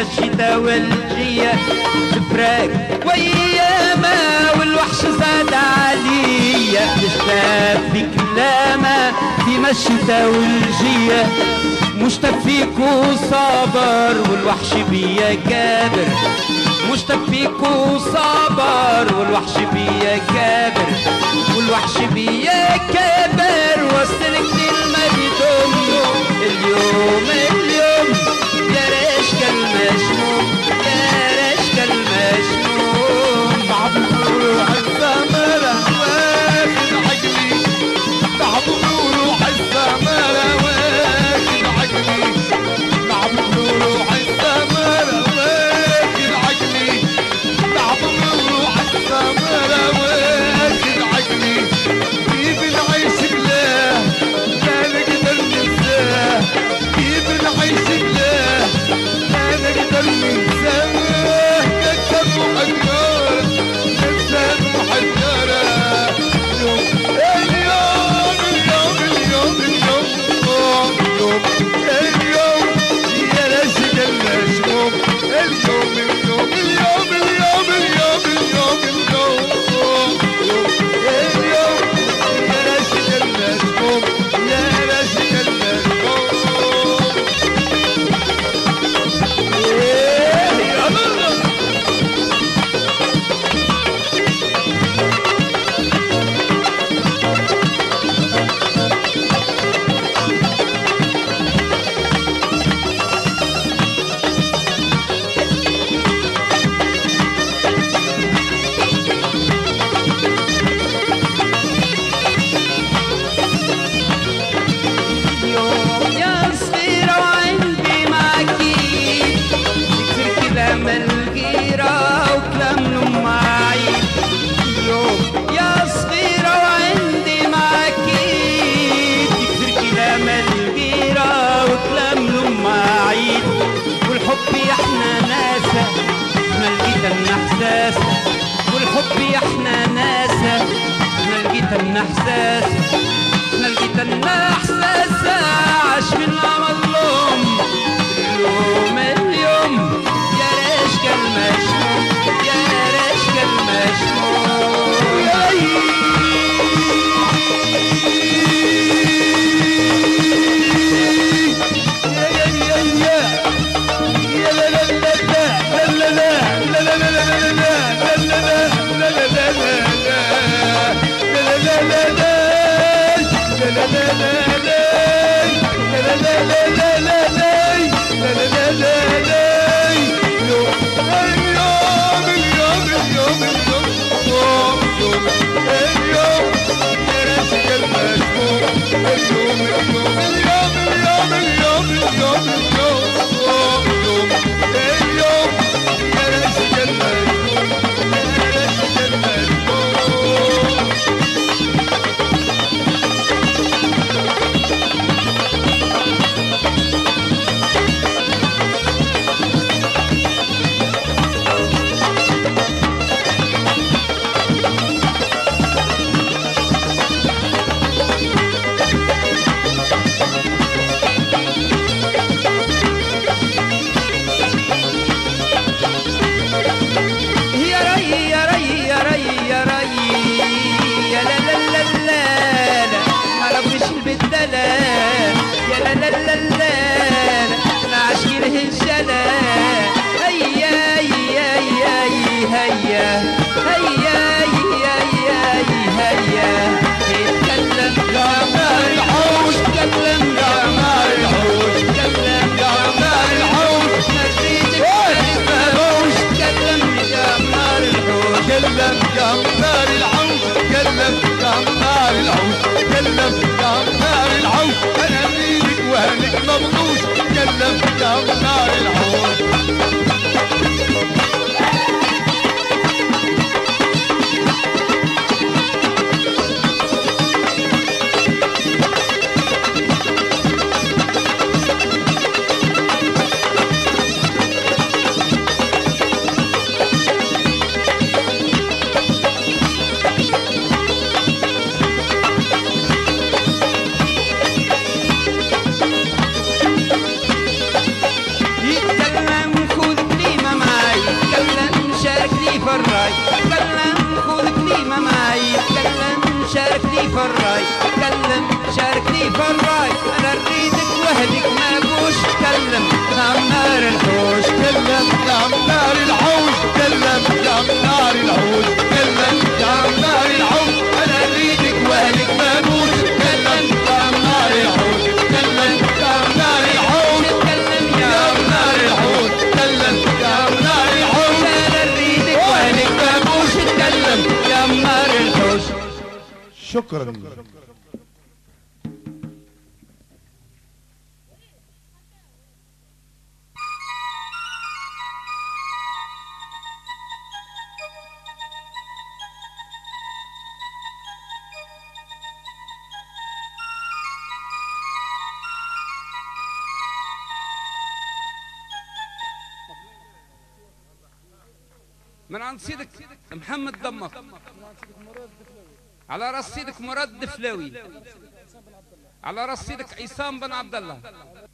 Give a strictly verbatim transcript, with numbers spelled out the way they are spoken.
الشتا والجية تفراق وياما والوحش زاد عليا مشتاق في كلامه فيما الشتا والجية مشتاق فيك وصابر والوحش بيا كابر مشتاق فيك وصابر والوحش بيا كابر والوحش بيا كابر وصلك كلمة بدون اليوم اليوم يا رشك المجنون يا رشك المجنون بعبور وعالزمرة واخد عقلي بعبور وعالزمرة واخد عقلي بعبور وعالزمرة واخد عقلي بعبور وعالزمرة واخد عقلي كيف نعيش بلاه لا نقدر ننساه كيف نعيش بلاه لا نقدر ننساه كسر محجرة كسر محجرة اليوم اليوم اليوم اليوم اليوم اليوم يا راشد المشموم اليوم اليوم اليوم اليوم اليوم اليوم اليوم اليوم يا راشد المشموم يا راشد المشموم يا صغيرة وعندي معاكي كتير كلام الغيرة وكلام لأم عيد يا صغيرة وعندي معاكي كتير كلام الغيرة وكلام لأم عيد والحب يا احنا ناسا ما لقيت النحساس والحب يا احنا ناسا ما لقيت النحساس ما لقيت النحساس عاش من عمل لهم اليوم اليوم يا رشك المشموم يا رشك المشموم لا لا لا لا لا لا لا لا لا لا لا في الراي كلم شاركني في الراي انا اريدك واهلك ما بوش كلم يا منار الحوش كلم يا منار الحوش كلم يا منار الحوش كلم يا منار الحوش انا اريدك واهلك ما بوش كلم يا منار الحوش كلم يا منار الحوش كلم يا منار الحوش كلم يا منار الحوش انا اريدك واهلك ما بوش كلم يا منار الحوش. شكرا. من عند سيدك محمد دمر على راس سيدك مراد دفلاوي على راس سيدك عصام بن عبد الله